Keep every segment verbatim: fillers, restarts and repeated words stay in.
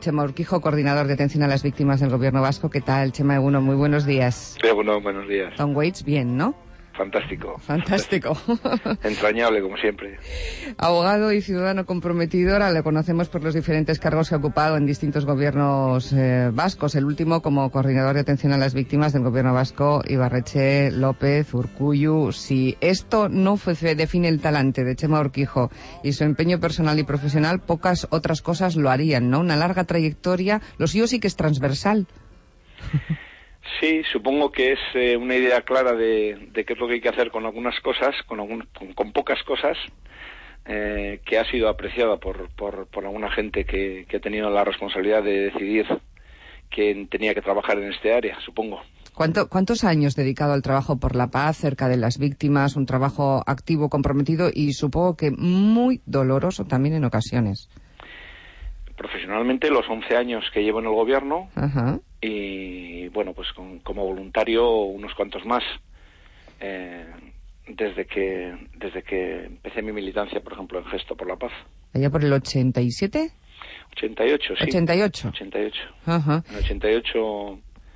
Chema Urquijo, coordinador de atención a las víctimas del Gobierno vasco. ¿Qué tal, Chema? Uno, muy buenos días. Bueno, buenos días. Tom Waits, bien, ¿no? Fantástico. Fantástico. Entrañable, como siempre. Abogado y ciudadano comprometido, ahora le conocemos por los diferentes cargos que ha ocupado en distintos gobiernos eh, vascos. El último como coordinador de atención a las víctimas del Gobierno vasco, Ibarretxe, López, Urkullu. Si esto no fue, define el talante de Chema Urquijo y su empeño personal y profesional, pocas otras cosas lo harían, ¿no? Una larga trayectoria, lo suyo sí que es transversal. Sí, supongo que es eh, una idea clara de, de qué es lo que hay que hacer con algunas cosas, con, algún, con, con pocas cosas, eh, que ha sido apreciada por, por, por alguna gente que, que ha tenido la responsabilidad de decidir quién tenía que trabajar en este área, supongo. ¿Cuánto, ¿Cuántos años dedicado al trabajo por la paz, cerca de las víctimas, un trabajo activo, comprometido y supongo que muy doloroso también en ocasiones? Profesionalmente los once años que llevo en el gobierno. Ajá. Y bueno, pues con, como voluntario unos cuantos más, eh, desde que desde que empecé mi militancia, por ejemplo, en Gesto por la Paz. ¿Allá por el ochenta y siete? ochenta y ocho, sí. ¿ochenta y ocho? ochenta y ocho. Ajá. En ochenta y ocho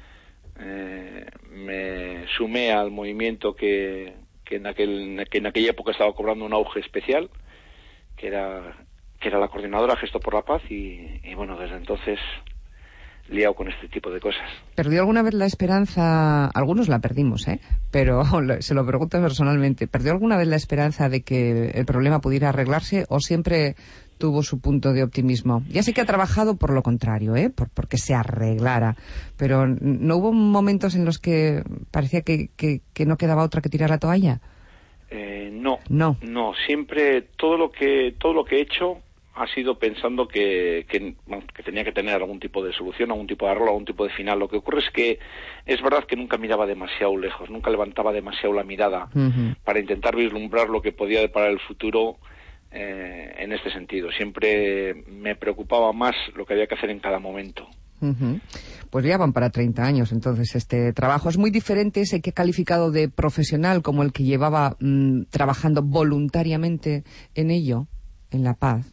eh, me sumé al movimiento que, que, en aquel, que en aquella época estaba cobrando un auge especial, que era, que era la coordinadora Gesto por la Paz, y, y bueno, desde entonces liado con este tipo de cosas. ¿Perdió alguna vez la esperanza? Algunos la perdimos, ¿eh? Pero se lo pregunto personalmente. ¿Perdió alguna vez la esperanza de que el problema pudiera arreglarse o siempre tuvo su punto de optimismo? Ya sé que ha trabajado por lo contrario, ¿eh? Por, porque se arreglara. Pero ¿no hubo momentos en los que parecía que, que, que no quedaba otra que tirar la toalla? Eh, no. No. No, siempre todo lo que, todo lo que he hecho ha sido pensando que, que, bueno, que tenía que tener algún tipo de solución, algún tipo de arreglo, algún tipo de final. Lo que ocurre es que es verdad que nunca miraba demasiado lejos, nunca levantaba demasiado la mirada uh-huh. para intentar vislumbrar lo que podía deparar el futuro eh, en este sentido. Siempre me preocupaba más lo que había que hacer en cada momento. Uh-huh. Pues ya van para treinta años, entonces este trabajo es muy diferente ese que he calificado de profesional como el que llevaba mmm, trabajando voluntariamente en ello, en la paz.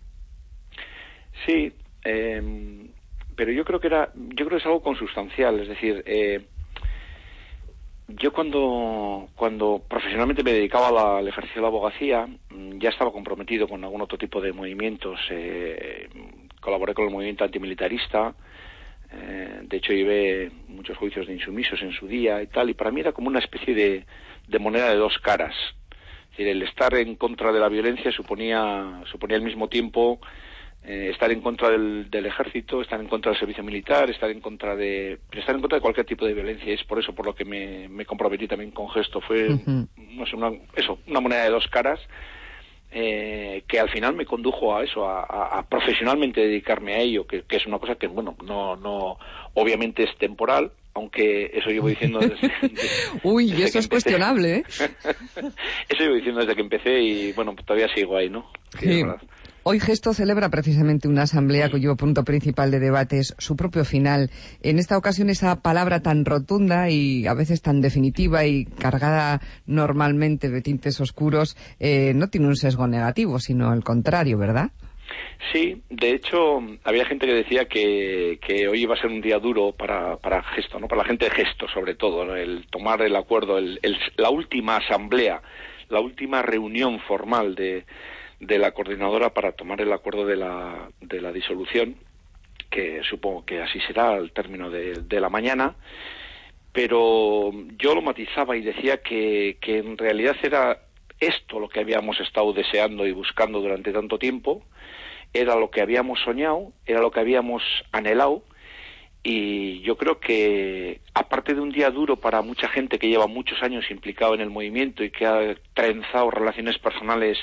Sí, eh, pero yo creo que era, yo creo que es algo consustancial, es decir, eh, yo cuando cuando profesionalmente me dedicaba a la, al ejercicio de la abogacía, ya estaba comprometido con algún otro tipo de movimientos, eh, colaboré con el movimiento antimilitarista, eh, de hecho llevé muchos juicios de insumisos en su día y tal, y para mí era como una especie de, de moneda de dos caras, es decir, el estar en contra de la violencia suponía suponía al mismo tiempo Eh, estar en contra del, del ejército, estar en contra del servicio militar, estar en contra de estar en contra de cualquier tipo de violencia. Es por eso por lo que me, me comprometí también con Gesto. Fue uh-huh. no sé, una, eso, una moneda de dos caras eh, que al final me condujo a eso, a, a, a profesionalmente dedicarme a ello, que, que es una cosa que, bueno, no, no, obviamente es temporal, aunque eso llevo diciendo desde... desde Uy, desde eso es cuestionable, ¿eh? Eso llevo diciendo desde que empecé y, bueno, todavía sigo ahí, ¿no? Que sí. Es verdad. Hoy Gesto celebra precisamente una asamblea cuyo punto principal de debate es su propio final. En esta ocasión esa palabra tan rotunda y a veces tan definitiva y cargada normalmente de tintes oscuros eh, no tiene un sesgo negativo, sino el contrario, ¿verdad? Sí, de hecho había gente que decía que, que hoy iba a ser un día duro para, para Gesto, ¿no? Para la gente de Gesto sobre todo, ¿no? El tomar el acuerdo, el, el, la última asamblea, la última reunión formal de de la coordinadora para tomar el acuerdo de la de la disolución, que supongo que así será al término de, de la mañana, pero yo lo matizaba y decía que, que en realidad era esto lo que habíamos estado deseando y buscando durante tanto tiempo, era lo que habíamos soñado, era lo que habíamos anhelado, y yo creo que aparte de un día duro para mucha gente que lleva muchos años implicado en el movimiento y que ha trenzado relaciones personales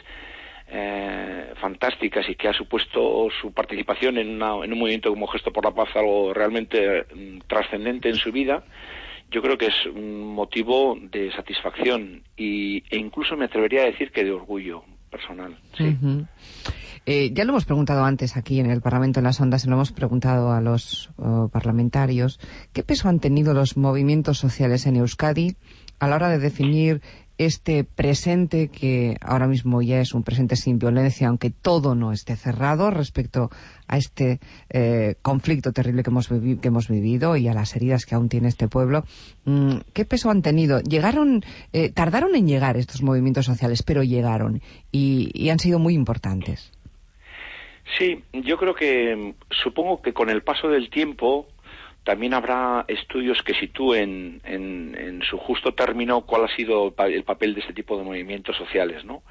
Eh, fantásticas y que ha supuesto su participación en, una, en un movimiento como Gesto por la Paz algo realmente mm, trascendente en su vida, yo creo que es un motivo de satisfacción y, e incluso me atrevería a decir que de orgullo personal. Sí. Uh-huh. Eh, ya lo hemos preguntado antes aquí en el Parlamento en las Ondas, se lo hemos preguntado a los uh, parlamentarios. ¿Qué peso han tenido los movimientos sociales en Euskadi a la hora de definir este presente que ahora mismo ya es un presente sin violencia, aunque todo no esté cerrado respecto a este eh, conflicto terrible que hemos, vivi- que hemos vivido y a las heridas que aún tiene este pueblo. ¿Qué peso han tenido? Llegaron, eh, tardaron en llegar estos movimientos sociales, pero llegaron y, y han sido muy importantes. Sí, yo creo que, supongo que con el paso del tiempo también habrá estudios que sitúen en, en su justo término cuál ha sido el papel de este tipo de movimientos sociales, ¿no?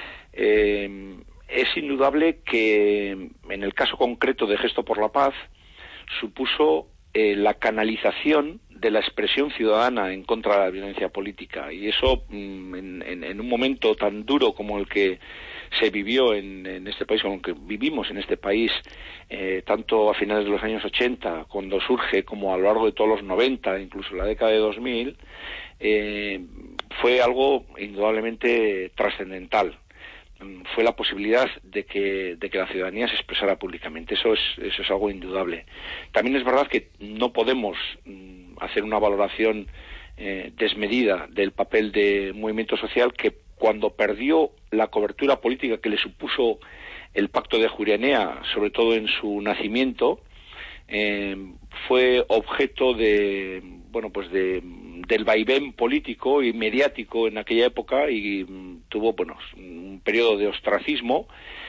Eh, es indudable que en el caso concreto de Gesto por la Paz supuso eh, la canalización de la expresión ciudadana en contra de la violencia política, y eso mm, en, en, en un momento tan duro como el que se vivió en, en este país, como el que vivimos en este país, eh, tanto a finales de los años ochenta, cuando surge, como a lo largo de todos los noventa, incluso en la década de dos mil, eh, fue algo indudablemente trascendental. Fue la posibilidad de que, de que la ciudadanía se expresara públicamente. Eso es, eso es algo indudable. También es verdad que no podemos mm, hacer una valoración eh, desmedida del papel de movimiento social, que cuando perdió la cobertura política que le supuso el Pacto de Ajuria Enea, sobre todo en su nacimiento, eh, fue objeto de, bueno, pues de del vaivén político y mediático en aquella época, y mm, tuvo, bueno, un periodo de ostracismo,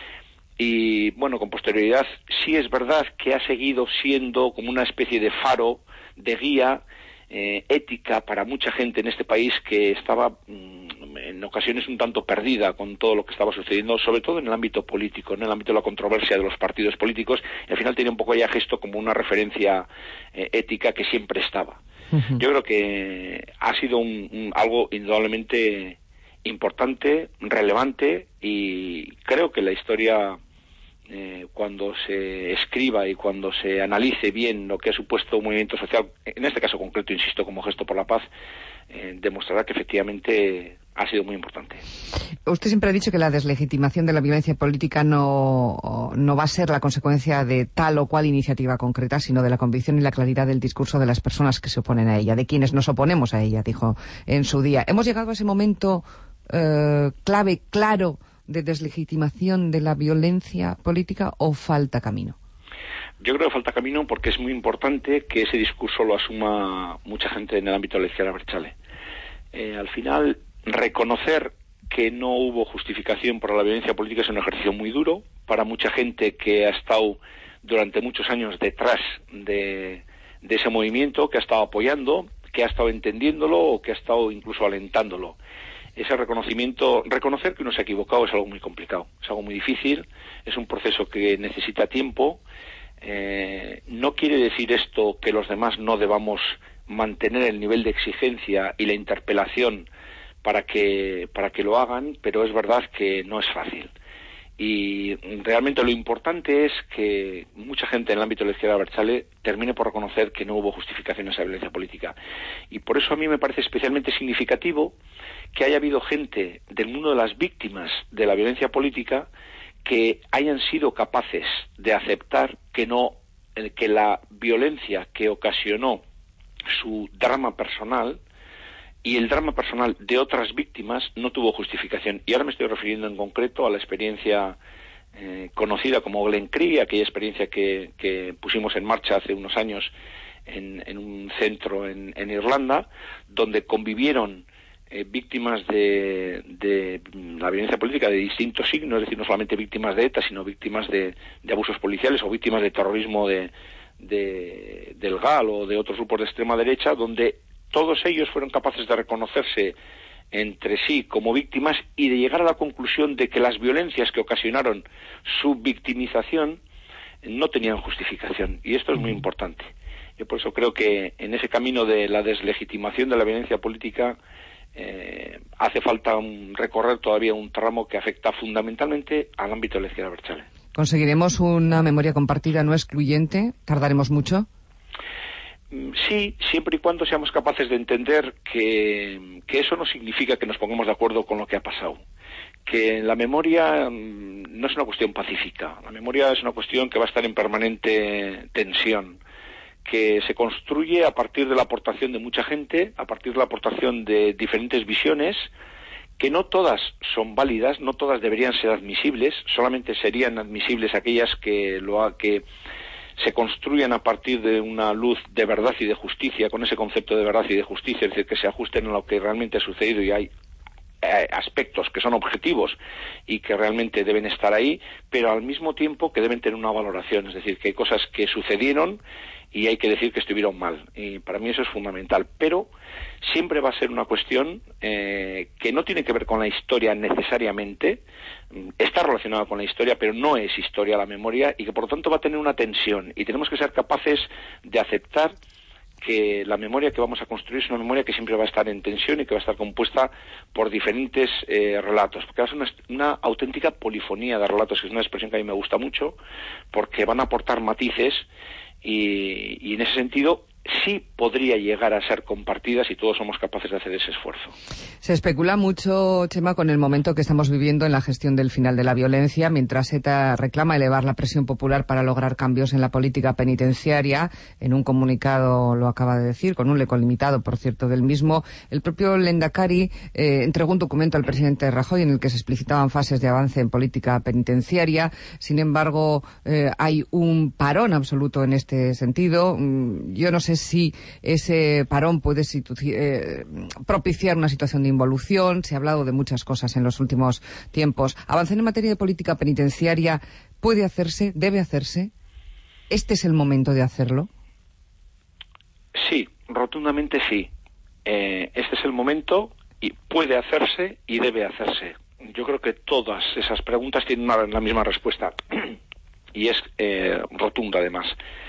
y bueno, con posterioridad sí es verdad que ha seguido siendo como una especie de faro, de guía eh, ética para mucha gente en este país que estaba mm, en ocasiones un tanto perdida con todo lo que estaba sucediendo, sobre todo en el ámbito político, en el ámbito de la controversia de los partidos políticos, y al final tenía un poco ya Gesto como una referencia eh, ética que siempre estaba. Uh-huh. Yo creo que ha sido un, un, algo indudablemente importante, relevante, y creo que la historia, eh, cuando se escriba y cuando se analice bien lo que ha supuesto un movimiento social, en este caso concreto, insisto, como Gesto por la Paz, eh, demostrará que efectivamente ha sido muy importante. Usted siempre ha dicho que la deslegitimación de la violencia política no, no va a ser la consecuencia de tal o cual iniciativa concreta, sino de la convicción y la claridad del discurso de las personas que se oponen a ella, de quienes nos oponemos a ella, dijo en su día. ¿Hemos llegado a ese momento eh, clave, claro, de deslegitimación de la violencia política, o falta camino? Yo creo que falta camino, porque es muy importante que ese discurso lo asuma mucha gente en el ámbito de la izquierda abertzale. Eh, al final, reconocer que no hubo justificación para la violencia política es un ejercicio muy duro para mucha gente que ha estado durante muchos años detrás de, de ese movimiento, que ha estado apoyando, que ha estado entendiéndolo o que ha estado incluso alentándolo. Ese reconocimiento, reconocer que uno se ha equivocado es algo muy complicado, es algo muy difícil, es un proceso que necesita tiempo. Eh, no quiere decir esto que los demás no debamos mantener el nivel de exigencia y la interpelación para que para que lo hagan, pero es verdad que no es fácil. Y realmente lo importante es que mucha gente en el ámbito de la izquierda abertzale termine por reconocer que no hubo justificación a esa violencia política. Y por eso a mí me parece especialmente significativo que haya habido gente del mundo de las víctimas de la violencia política que hayan sido capaces de aceptar que no, que la violencia que ocasionó su drama personal y el drama personal de otras víctimas no tuvo justificación. Y ahora me estoy refiriendo en concreto a la experiencia eh, conocida como Glen Cree, aquella experiencia que, que pusimos en marcha hace unos años en, en un centro en, en Irlanda, donde convivieron eh, víctimas de, de la violencia política de distintos signos, es decir, no solamente víctimas de ETA, sino víctimas de, de abusos policiales o víctimas de terrorismo de, de, del G A L o de otros grupos de extrema derecha, donde todos ellos fueron capaces de reconocerse entre sí como víctimas y de llegar a la conclusión de que las violencias que ocasionaron su victimización no tenían justificación. Y esto es muy importante. Yo por eso creo que en ese camino de la deslegitimación de la violencia política eh, hace falta un, recorrer todavía un tramo que afecta fundamentalmente al ámbito de la izquierda abertzale. ¿Conseguiremos una memoria compartida no excluyente? ¿Tardaremos mucho? Sí, siempre y cuando seamos capaces de entender que, que eso no significa que nos pongamos de acuerdo con lo que ha pasado. Que la memoria no es una cuestión pacífica, la memoria es una cuestión que va a estar en permanente tensión, que se construye a partir de la aportación de mucha gente, a partir de la aportación de diferentes visiones, que no todas son válidas, no todas deberían ser admisibles, solamente serían admisibles aquellas que lo ha, que se construyan a partir de una luz de verdad y de justicia, con ese concepto de verdad y de justicia, es decir, que se ajusten a lo que realmente ha sucedido, y hay eh, aspectos que son objetivos y que realmente deben estar ahí, pero al mismo tiempo que deben tener una valoración, es decir, que hay cosas que sucedieron y hay que decir que estuvieron mal, y para mí eso es fundamental, pero siempre va a ser una cuestión eh, que no tiene que ver con la historia necesariamente, está relacionada con la historia, pero no es historia la memoria, y que por lo tanto va a tener una tensión, y tenemos que ser capaces de aceptar que la memoria que vamos a construir es una memoria que siempre va a estar en tensión y que va a estar compuesta por diferentes eh, relatos, porque va a ser una, una auténtica polifonía de relatos, que es una expresión que a mí me gusta mucho, porque van a aportar matices. Y, y en ese sentido sí podría llegar a ser compartida si todos somos capaces de hacer ese esfuerzo. Se especula mucho, Chema, con el momento que estamos viviendo en la gestión del final de la violencia, mientras ETA reclama elevar la presión popular para lograr cambios en la política penitenciaria. En un comunicado lo acaba de decir, con un eco limitado, por cierto, del mismo. El propio Lehendakari eh, entregó un documento al presidente Rajoy en el que se explicitaban fases de avance en política penitenciaria. Sin embargo, eh, hay un parón absoluto en este sentido. Yo no sé si ese parón puede eh, propiciar una situación de involución. Se ha hablado de muchas cosas en los últimos tiempos. ¿Avanzar en materia de política penitenciaria puede hacerse, debe hacerse? ¿Este es el momento de hacerlo? Sí, rotundamente sí. Eh, este es el momento, y puede hacerse y debe hacerse. Yo creo que todas esas preguntas tienen una, la misma respuesta, y es eh, rotunda además.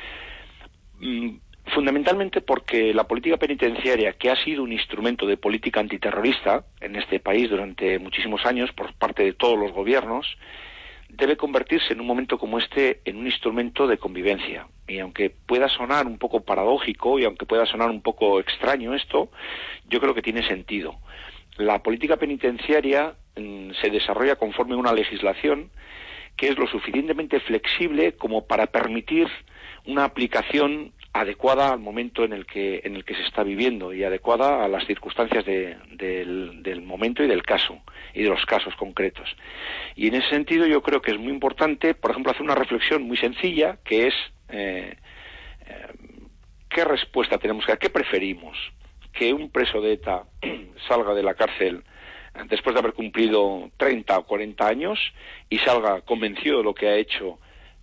Mm, Fundamentalmente porque la política penitenciaria, que ha sido un instrumento de política antiterrorista en este país durante muchísimos años por parte de todos los gobiernos, debe convertirse en un momento como este en un instrumento de convivencia. Y aunque pueda sonar un poco paradójico y aunque pueda sonar un poco extraño esto, yo creo que tiene sentido. La política penitenciaria mmm, se desarrolla conforme a una legislación que es lo suficientemente flexible como para permitir una aplicación adecuada al momento en el que en el que se está viviendo y adecuada a las circunstancias de, del, del momento y del caso y de los casos concretos. Y en ese sentido yo creo que es muy importante, por ejemplo, hacer una reflexión muy sencilla, que es eh, eh, ¿qué respuesta tenemos que dar? ¿Qué preferimos? ¿Que un preso de ETA salga de la cárcel después de haber cumplido treinta o cuarenta años y salga convencido de lo que ha hecho,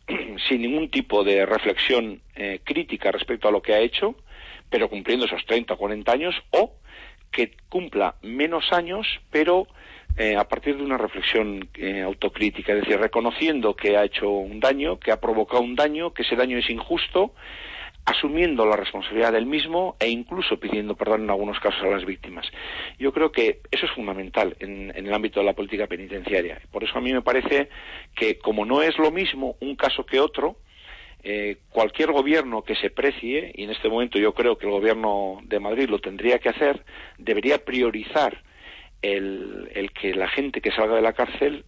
sin ningún tipo de reflexión eh, crítica respecto a lo que ha hecho, pero cumpliendo esos treinta o cuarenta años, o que cumpla menos años, pero eh, a partir de una reflexión eh, autocrítica, es decir, reconociendo que ha hecho un daño, que ha provocado un daño, que ese daño es injusto, asumiendo la responsabilidad del mismo e incluso pidiendo perdón en algunos casos a las víctimas. Yo creo que eso es fundamental en, en el ámbito de la política penitenciaria. Por eso a mí me parece que, como no es lo mismo un caso que otro, eh, cualquier gobierno que se precie, y en este momento yo creo que el gobierno de Madrid lo tendría que hacer, debería priorizar el, el que la gente que salga de la cárcel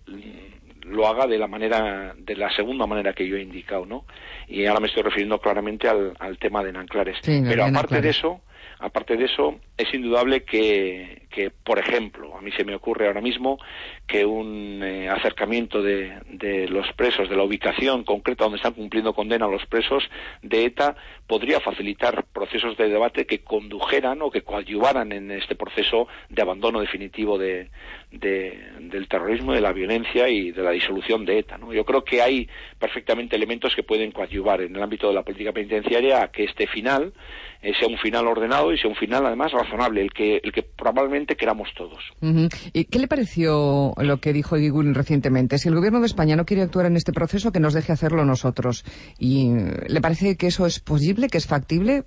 lo haga de la manera, de la segunda manera que yo he indicado, ¿no? Y ahora me estoy refiriendo claramente al, al tema de Nanclares. Sí, pero aparte Nanclares. de eso, aparte de eso, es indudable que, que, por ejemplo, a mí se me ocurre ahora mismo que un eh, acercamiento de, de los presos, de la ubicación concreta donde están cumpliendo condena los presos de ETA, podría facilitar procesos de debate que condujeran o que coadyuvaran en este proceso de abandono definitivo de, de, del terrorismo, de la violencia y de la disolución de ETA, ¿no? Yo creo que hay perfectamente elementos que pueden coadyuvar en el ámbito de la política penitenciaria a que este final eh, sea un final ordenado y sea un final además razonable, el que, el que probablemente queramos todos. Uh-huh. ¿Y qué le pareció lo que dijo Eguiguren recientemente? Si el gobierno de España no quiere actuar en este proceso, que nos deje hacerlo nosotros. ¿Y le parece que eso es posible, que es factible?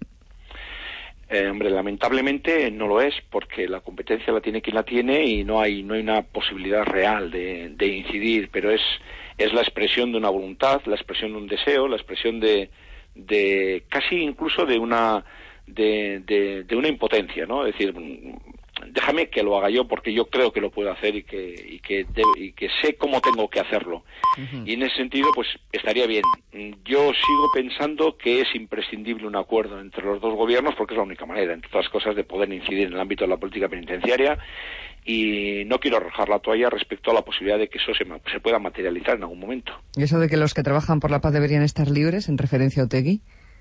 Eh, hombre, lamentablemente no lo es, porque la competencia la tiene quien la tiene y no hay no hay una posibilidad real de, de incidir, pero es es la expresión de una voluntad, la expresión de un deseo, la expresión de, de casi incluso de una de, de, de una impotencia, ¿no? Es decir, déjame que lo haga yo porque yo creo que lo puedo hacer y que y que, de, y que sé cómo tengo que hacerlo. Uh-huh. Y en ese sentido, pues estaría bien. Yo sigo pensando que es imprescindible un acuerdo entre los dos gobiernos porque es la única manera, entre otras cosas, de poder incidir en el ámbito de la política penitenciaria, y no quiero arrojar la toalla respecto a la posibilidad de que eso se, se pueda materializar en algún momento. ¿Y eso de que los que trabajan por la paz deberían estar libres, en referencia a Otegi?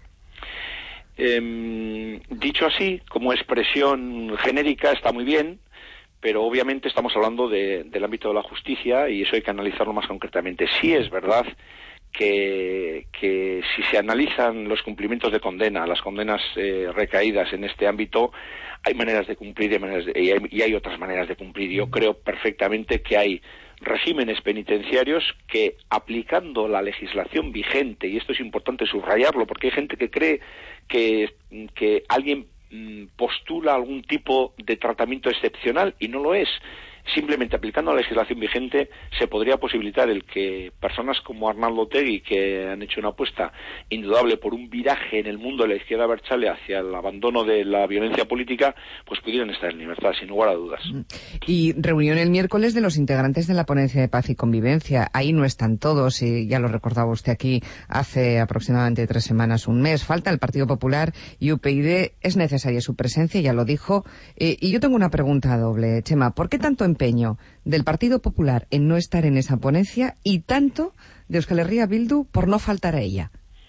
Eh, dicho así, como expresión genérica, está muy bien, pero obviamente estamos hablando de, del ámbito de la justicia y eso hay que analizarlo más concretamente. Sí es verdad que, que si se analizan los cumplimientos de condena, las condenas eh, recaídas en este ámbito, hay maneras de cumplir y, maneras de, y, hay, y hay otras maneras de cumplir. Yo creo perfectamente que hay regímenes penitenciarios que, aplicando la legislación vigente, y esto es importante subrayarlo porque hay gente que cree que, que alguien postula algún tipo de tratamiento excepcional y no lo es. Simplemente aplicando la legislación vigente se podría posibilitar el que personas como Arnaldo Otegi, que han hecho una apuesta indudable por un viraje en el mundo de la izquierda abertzale hacia el abandono de la violencia política, pues pudieran estar en libertad, sin lugar a dudas. Y reunión el miércoles de los integrantes de la Ponencia de Paz y Convivencia. Ahí no están todos, y ya lo recordaba usted aquí hace aproximadamente tres semanas, un mes. Falta el Partido Popular y U P YD. Es necesaria su presencia, ya lo dijo. Eh, y yo tengo una pregunta doble, Chema. ¿Por qué tanto empeño del Partido Popular en no estar en esa ponencia y tanto de Euskal Herria Bildu por no faltar a ella?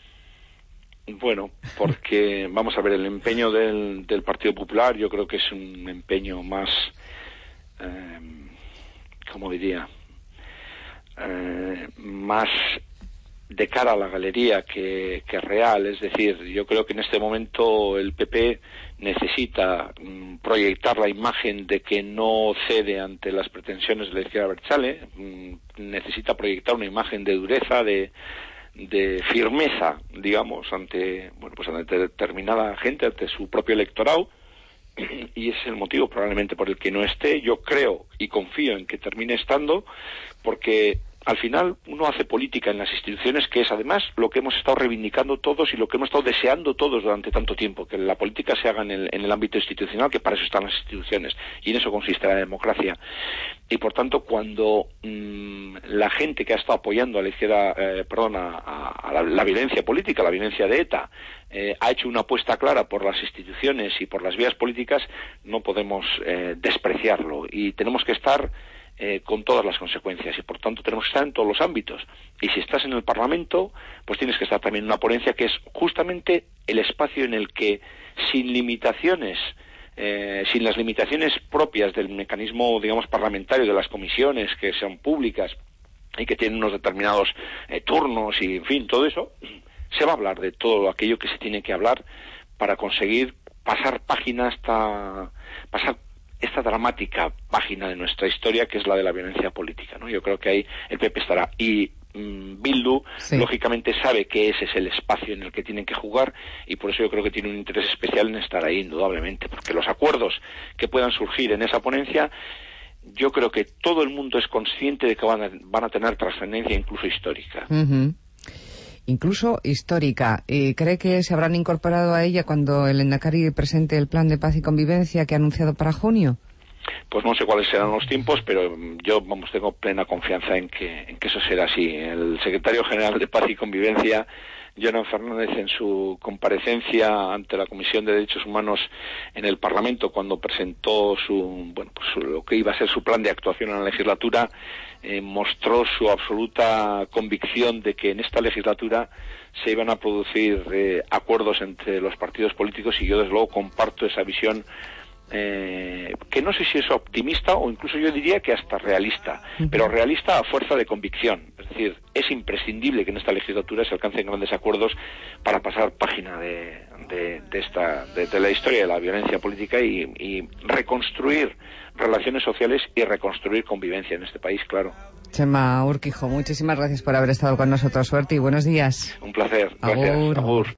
Bueno, porque, vamos a ver, el empeño del, del Partido Popular yo creo que es un empeño más, eh, ¿cómo diría? Eh, más de cara a la galería que, que real. Es decir, yo creo que en este momento el P P necesita mm, proyectar la imagen de que no cede ante las pretensiones de la izquierda abertzale, mm, necesita proyectar una imagen de dureza, de de firmeza, digamos, ante bueno pues ante determinada gente, ante su propio electorado, y ese es el motivo probablemente por el que no esté. Yo creo y confío en que termine estando, porque al final uno hace política en las instituciones, que es además lo que hemos estado reivindicando todos y lo que hemos estado deseando todos durante tanto tiempo, que la política se haga en el, en el ámbito institucional, que para eso están las instituciones, y en eso consiste la democracia. Y por tanto, cuando mmm, la gente que ha estado apoyando a la izquierda, eh, perdón, a, a la, la violencia política, la violencia de ETA, eh, ha hecho una apuesta clara por las instituciones y por las vías políticas, no podemos eh, despreciarlo, y tenemos que estar Eh, con todas las consecuencias, y por tanto tenemos que estar en todos los ámbitos. Y si estás en el Parlamento, pues tienes que estar también en una ponencia que es justamente el espacio en el que, sin limitaciones, eh, sin las limitaciones propias del mecanismo, digamos, parlamentario, de las comisiones que son públicas y que tienen unos determinados eh, turnos y, en fin, todo eso, se va a hablar de todo aquello que se tiene que hablar para conseguir pasar página hasta pasar esta dramática página de nuestra historia, que es la de la violencia política, ¿no? Yo creo que ahí el P P estará, y mmm, Bildu sí. lógicamente sabe que ese es el espacio en el que tienen que jugar, y por eso yo creo que tiene un interés especial en estar ahí, indudablemente, porque los acuerdos que puedan surgir en esa ponencia, yo creo que todo el mundo es consciente de que van a, van a tener trascendencia incluso histórica. Uh-huh. Incluso histórica. ¿Y cree que se habrán incorporado a ella cuando el Lehendakari presente el plan de paz y convivencia que ha anunciado para junio? Pues no sé cuáles serán los tiempos, pero yo, vamos, tengo plena confianza en que, en que eso será así. El secretario general de Paz y Convivencia, Jonan Fernández, en su comparecencia ante la Comisión de Derechos Humanos en el Parlamento, cuando presentó su, bueno, pues su, lo que iba a ser su plan de actuación en la legislatura, eh, mostró su absoluta convicción de que en esta legislatura se iban a producir eh, acuerdos entre los partidos políticos, y yo desde luego comparto esa visión, eh, que no sé si es optimista o incluso yo diría que hasta realista, uh-huh. pero realista a fuerza de convicción. Es decir, es imprescindible que en esta legislatura se alcancen grandes acuerdos para pasar página de, de, de esta de, de la historia de la violencia política y, y reconstruir relaciones sociales y reconstruir convivencia en este país, claro. Chema Urquijo, muchísimas gracias por haber estado con nosotros. Suerte y buenos días. Un placer. Gracias. Agur. Agur.